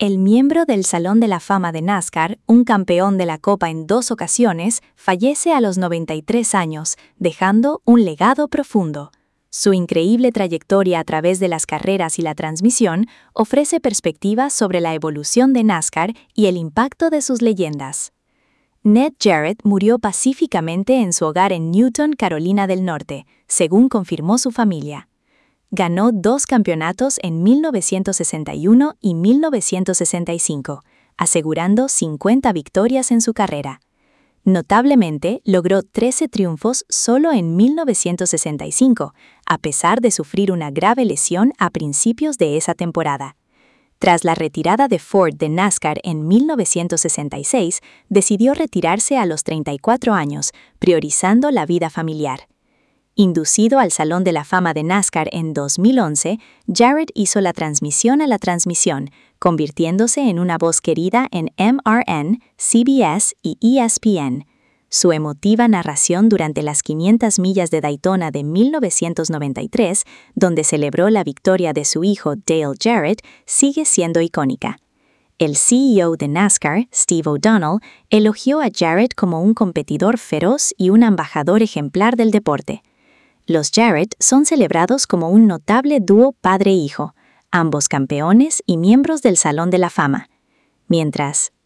El miembro del Salón de la Fama de NASCAR, un campeón de la Copa en 2 ocasiones, fallece a los 93 años, dejando un legado profundo. Su increíble trayectoria a través de las carreras y la transmisión ofrece perspectivas sobre la evolución de NASCAR y el impacto de sus leyendas. Ned Jarrett murió pacíficamente en su hogar en Newton, Carolina del Norte, según confirmó su familia. Ganó 2 campeonatos en 1961 y 1965, asegurando 50 victorias en su carrera. Notablemente, logró 13 triunfos solo en 1965, a pesar de sufrir una grave lesión a principios de esa temporada. Tras la retirada de Ford de NASCAR en 1966, decidió retirarse a los 34 años, priorizando la vida familiar. Inducido al Salón de la Fama de NASCAR en 2011, Jarrett hizo la transmisión a la transmisión, convirtiéndose en una voz querida en MRN, CBS y ESPN. Su emotiva narración durante las 500 millas de Daytona de 1993, donde celebró la victoria de su hijo Dale Jarrett, sigue siendo icónica. El CEO de NASCAR, Steve O'Donnell, elogió a Jarrett como un competidor feroz y un embajador ejemplar del deporte. Los Jarrett son celebrados como un notable dúo padre-hijo, ambos campeones y miembros del Salón de la Fama. Mientras